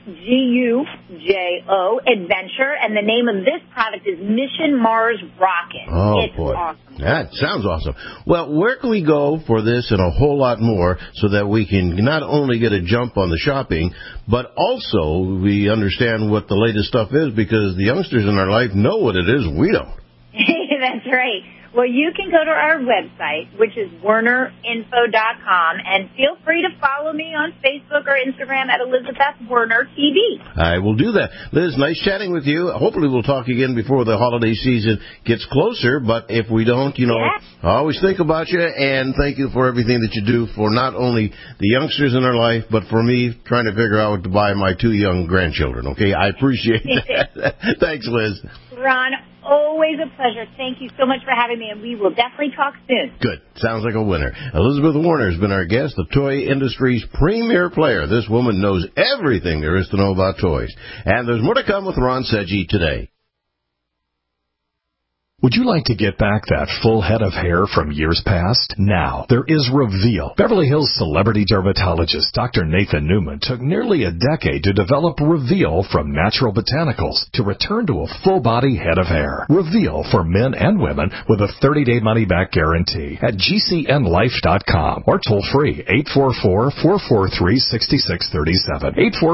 Gujo Adventure, and the name of this product is Mission Mars Rocket. Oh, it's boy. Awesome. That sounds awesome. Well, where can we go for this and a whole lot more so that we can not only get a jump on the shopping, but also we understand what the latest stuff is, because the youngsters in our life know what it is. We don't. That's right. Well, you can go to our website, which is WernerInfo.com, and feel free to follow me on Facebook or Instagram at Elizabeth Werner TV. I will do that. Liz, nice chatting with you. Hopefully we'll talk again before the holiday season gets closer, but if we don't, I always think about you, and thank you for everything that you do for not only the youngsters in our life, but for me trying to figure out what to buy my 2 young grandchildren, okay? I appreciate that. Thanks, Liz. Ron, always a pleasure. Thank you so much for having me, and we will definitely talk soon. Good. Sounds like a winner. Elizabeth Werner has been our guest, the toy industry's premier player. This woman knows everything there is to know about toys. And there's more to come with Ron Seggi today. Would you like to get back that full head of hair from years past? Now, there is Reveal. Beverly Hills celebrity dermatologist Dr. Nathan Newman took nearly a decade to develop Reveal from natural botanicals to return to a full-body head of hair. Reveal for men and women with a 30-day money-back guarantee at GCNlife.com or toll-free 844-443-6637.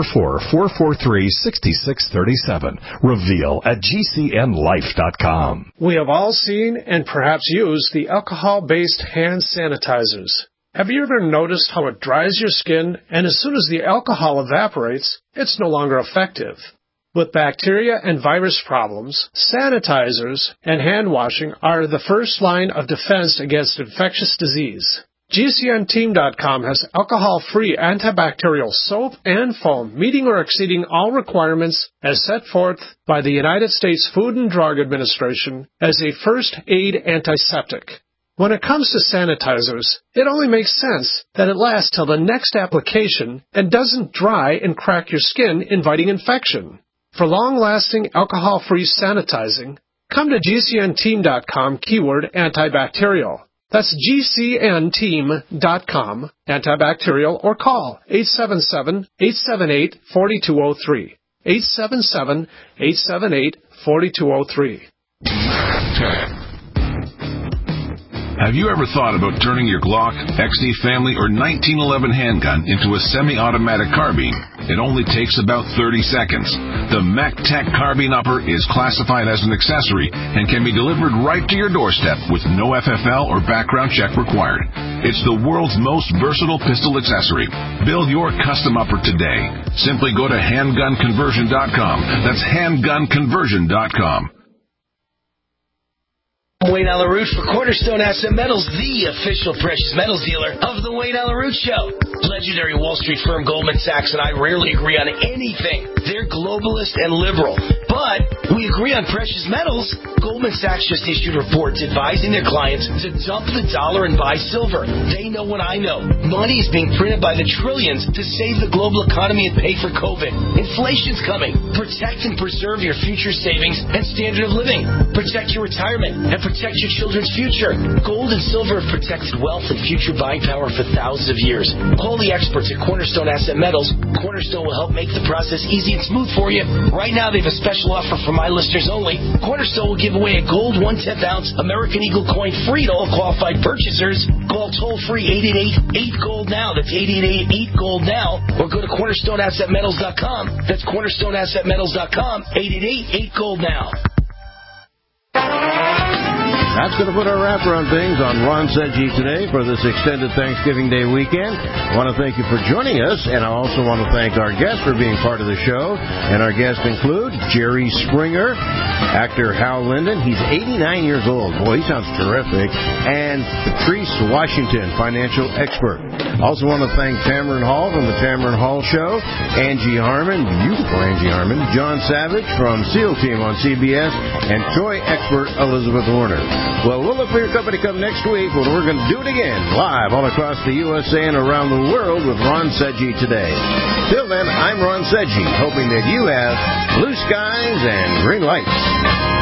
844-443-6637. Reveal at GCNlife.com. We have all seen and perhaps used the alcohol-based hand sanitizers. Have you ever noticed how it dries your skin, and as soon as the alcohol evaporates, it's no longer effective? With bacteria and virus problems, sanitizers and hand washing are the first line of defense against infectious disease. GCNteam.com has alcohol-free antibacterial soap and foam, meeting or exceeding all requirements as set forth by the United States Food and Drug Administration as a first-aid antiseptic. When it comes to sanitizers, it only makes sense that it lasts till the next application and doesn't dry and crack your skin, inviting infection. For long-lasting alcohol-free sanitizing, come to GCNteam.com keyword antibacterial. That's GCNteam.com, antibacterial, or call 877-878-4203. 877-878-4203. Have you ever thought about turning your Glock, XD Family, or 1911 handgun into a semi-automatic carbine? It only takes about 30 seconds. The MacTech Carbine Upper is classified as an accessory and can be delivered right to your doorstep with no FFL or background check required. It's the world's most versatile pistol accessory. Build your custom upper today. Simply go to handgunconversion.com. That's handgunconversion.com. Wayne Allyn Root for Cornerstone Asset Metals, the official precious metals dealer of the Wayne Allyn Root Show. Legendary Wall Street firm Goldman Sachs and I rarely agree on anything. They're globalist and liberal. But we agree on precious metals. Goldman Sachs just issued reports advising their clients to dump the dollar and buy silver. They know what I know. Money is being printed by the trillions to save the global economy and pay for COVID. Inflation's coming. Protect and preserve your future savings and standard of living. Protect your retirement and protect your children's future. Gold and silver have protected wealth and future buying power for thousands of years. Call the experts at Cornerstone Asset Metals. Cornerstone will help make the process easy and smooth for you. Right now, they have a special offer for my listeners only. Cornerstone will give away a gold 1/10 ounce American Eagle coin free to all qualified purchasers. Call toll-free 888-8GOLD now. That's 888-8GOLD now. Or go to CornerstoneAssetMetals.com. That's CornerstoneAssetMetals.com. 888-8GOLD now. That's going to put our wrapper on things on Ron Sedgy today for this extended Thanksgiving Day weekend. I want to thank you for joining us, and I also want to thank our guests for being part of the show. And our guests include Jerry Springer, actor Hal Linden. He's 89 years old. Boy, he sounds terrific. And Patrice Washington, financial expert. Also want to thank Tamron Hall from the Tamron Hall Show, Angie Harmon, beautiful Angie Harmon, John Savage from SEAL Team on CBS, and toy expert Elizabeth Warner. Well, we'll look for your company come next week when we're going to do it again, live all across the USA and around the world with Ron Sedgy today. Till then, I'm Ron Sedgy, hoping that you have blue skies and green lights.